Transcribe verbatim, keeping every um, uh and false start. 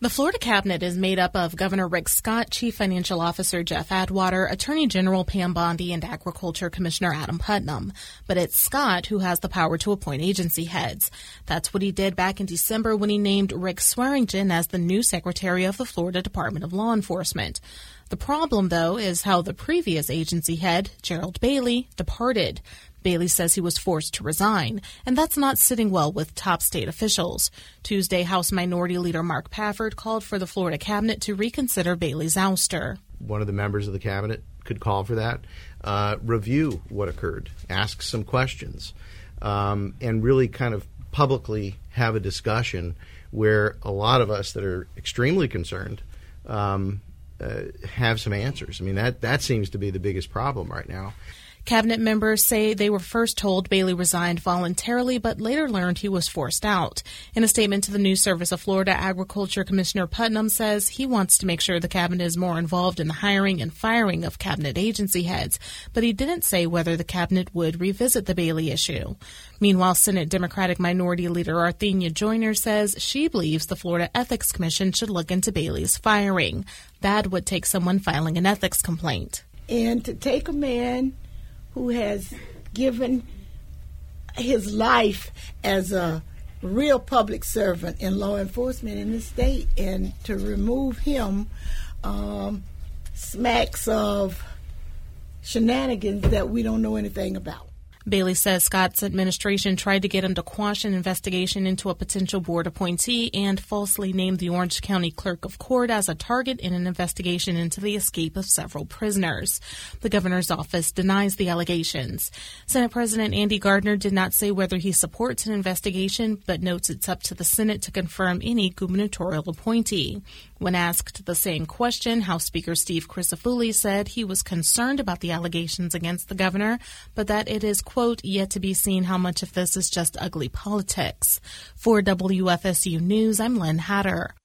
The Florida cabinet is made up of Governor Rick Scott, Chief Financial Officer Jeff Atwater, Attorney General Pam Bondi, and Agriculture Commissioner Adam Putnam. But it's Scott who has the power to appoint agency heads. That's what he did back in December when he named Rick Swearingen as the new Secretary of the Florida Department of Law Enforcement. The problem, though, is how the previous agency head, Gerald Bailey, departed. Bailey says he was forced to resign, and that's not sitting well with top state officials. Tuesday, House Minority Leader Mark Pafford called for the Florida cabinet to reconsider Bailey's ouster. One of the members of the cabinet could call for that, uh, review what occurred, ask some questions, um, and really kind of publicly have a discussion where a lot of us that are extremely concerned um, uh, have some answers. I mean, that, that seems to be the biggest problem right now. Cabinet members say they were first told Bailey resigned voluntarily, but later learned he was forced out. In a statement to the News Service of Florida, Agriculture Commissioner Putnam says he wants to make sure the cabinet is more involved in the hiring and firing of cabinet agency heads, but he didn't say whether the cabinet would revisit the Bailey issue. Meanwhile, Senate Democratic Minority Leader Arthenia Joyner says she believes the Florida Ethics Commission should look into Bailey's firing. That would take someone filing an ethics complaint. And to take a man who has given his life as a real public servant in law enforcement in the state, and to remove him um, smacks of shenanigans that we don't know anything about. Bailey says Scott's administration tried to get him to quash an investigation into a potential board appointee and falsely named the Orange County Clerk of Court as a target in an investigation into the escape of several prisoners. The governor's office denies the allegations. Senate President Andy Gardner did not say whether he supports an investigation, but notes it's up to the Senate to confirm any gubernatorial appointee. When asked the same question, House Speaker Steve Crisafulli said he was concerned about the allegations against the governor, but that it is, quote, yet to be seen how much of this is just ugly politics. For W F S U News, I'm Lynn Hatter.